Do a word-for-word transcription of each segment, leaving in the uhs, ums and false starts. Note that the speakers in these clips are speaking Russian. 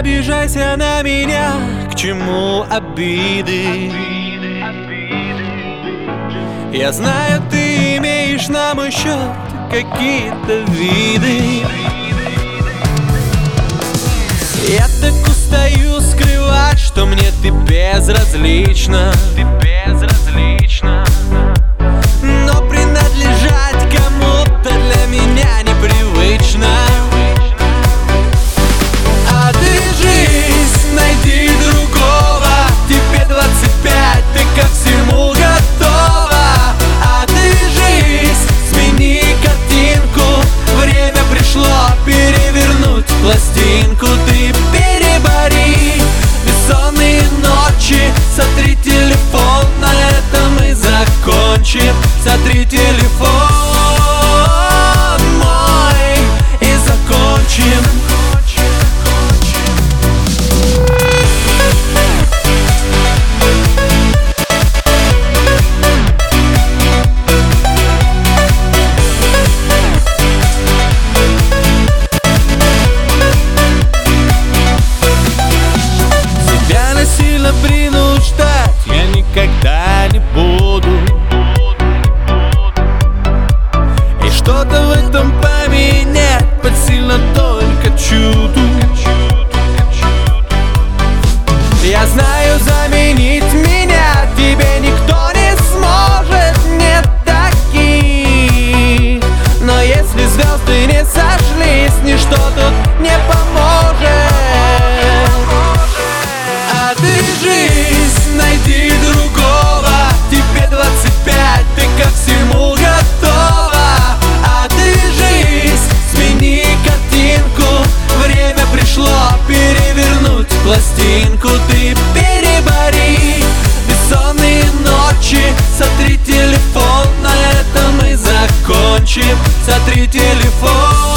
обижайся на меня, к чему обиды? Я знаю, ты имеешь на мой счет какие-то виды. Я так устаю скрывать, что мне ты безразлична. Ты безразлична. Но принадлежать кому-то для меня непривычно. Отвяжись, найди другого. Тебе двадцать пять, ты ко всему готова. Отвяжись, смени картинку. Время пришло перевернуть пластинку. Ты перебори бессонные ночи. Сотри телефон, на этом мы закончим. Сотри телефон мой и закончим. Принуждать я никогда не буду. И что-то в этом поменять под сильно только чуду. Я знаю, заменить меня тебе никто не сможет, нет таких. Но если звезды не сошлись, ничто тут не поможет. Отвяжись, найди другого. Тебе двадцать пять, ты ко всему готова. Отвяжись, смени картинку. Время пришло перевернуть пластинку. Ты перебори бессонные ночи. Сотри телефон, на этом мы закончим. Сотри телефон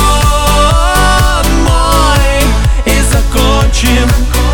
мой и закончим.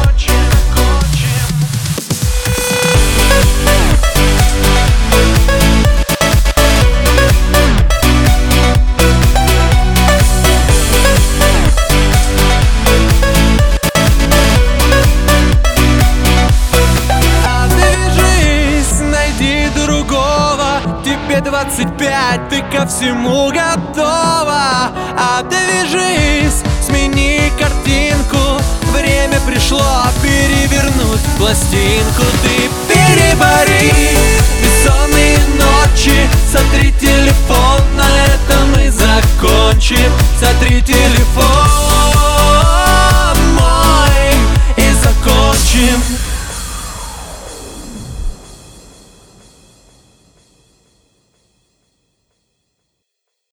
Тебе двадцать пять, ты ко всему готова. Отвяжись, смени картинку. Время пришло перевернуть пластинку. Ты перебори бессонные ночи. Сотри телефон, на этом мы закончим. Сотри телефон